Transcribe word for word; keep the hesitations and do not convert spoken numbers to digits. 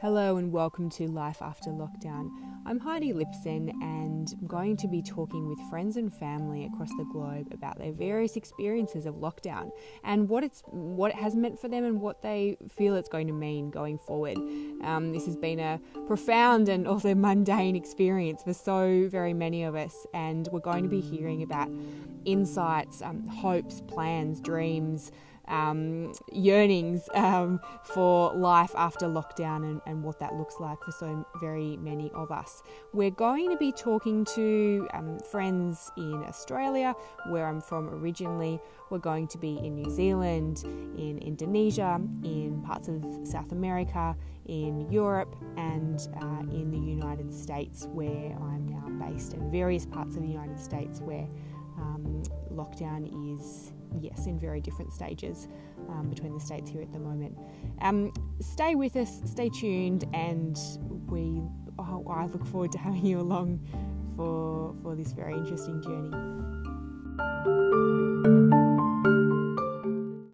Hello and welcome to Life After Lockdown. I'm Heidi Lipson and I'm going to be talking with friends and family across the globe about their various experiences of lockdown and what it's what it has meant for them and what they feel it's going to mean going forward. Um, this has been a profound and also mundane experience for so very many of us, and we're going to be hearing about insights, um, hopes, plans, dreams, Um, yearnings um, for life after lockdown and, and what that looks like for so very many of us. We're going to be talking to um, friends in Australia, where I'm from originally. We're going to be in New Zealand, in Indonesia, in parts of South America, in Europe, and uh, in the United States, where I'm now based, and various parts of the United States where um, lockdown is yes, in very different stages um, between the states here at the moment. Um, stay with us, stay tuned, and we. Oh, I look forward to having you along for for this very interesting journey.